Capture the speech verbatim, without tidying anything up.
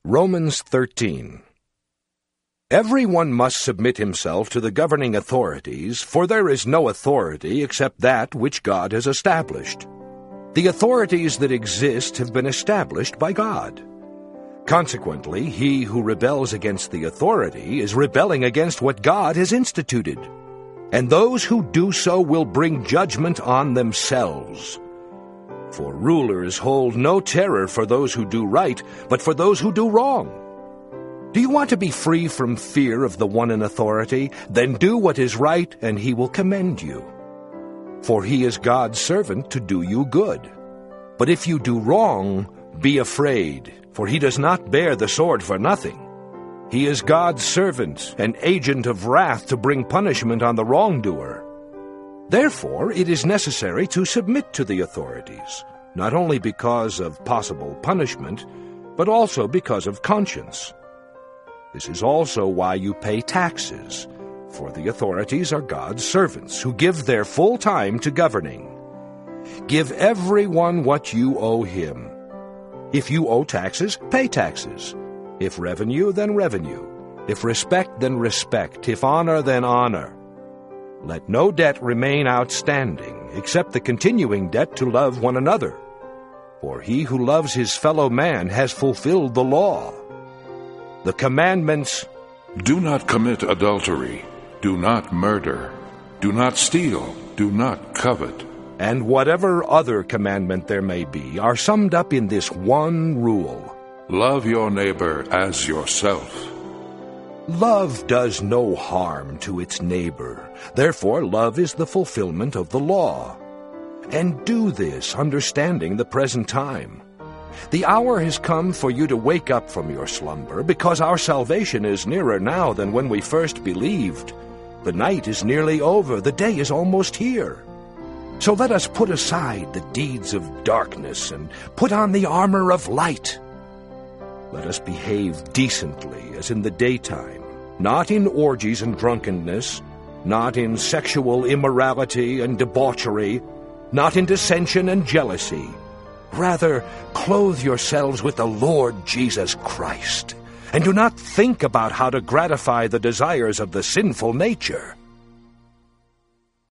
Romans thirteen. Everyone must submit himself to the governing authorities, for there is no authority except that which God has established. The authorities that exist have been established by God. Consequently, he who rebels against the authority is rebelling against what God has instituted. And those who do so will bring judgment on themselves. For rulers hold no terror for those who do right, but for those who do wrong. Do you want to be free from fear of the one in authority? Then do what is right, and he will commend you. For he is God's servant to do you good. But if you do wrong, be afraid, for he does not bear the sword for nothing. He is God's servant, an agent of wrath to bring punishment on the wrongdoer. Therefore, it is necessary to submit to the authorities, not only because of possible punishment, but also because of conscience. This is also why you pay taxes, for the authorities are God's servants, who give their full time to governing. Give everyone what you owe him. If you owe taxes, pay taxes. If revenue, then revenue. If respect, then respect. If honor, then honor. Let no debt remain outstanding, except the continuing debt to love one another. For he who loves his fellow man has fulfilled the law. The commandments: Do not commit adultery. Do not murder. Do not steal. Do not covet. And whatever other commandment there may be are summed up in this one rule: Love your neighbor as yourself. Love does no harm to its neighbor. Therefore, love is the fulfillment of the law. And do this, understanding the present time. The hour has come for you to wake up from your slumber, because our salvation is nearer now than when we first believed. The night is nearly over, the day is almost here. So let us put aside the deeds of darkness and put on the armor of light. Let us behave decently as in the daytime, not in orgies and drunkenness, not in sexual immorality and debauchery, not in dissension and jealousy. Rather, clothe yourselves with the Lord Jesus Christ, and do not think about how to gratify the desires of the sinful nature.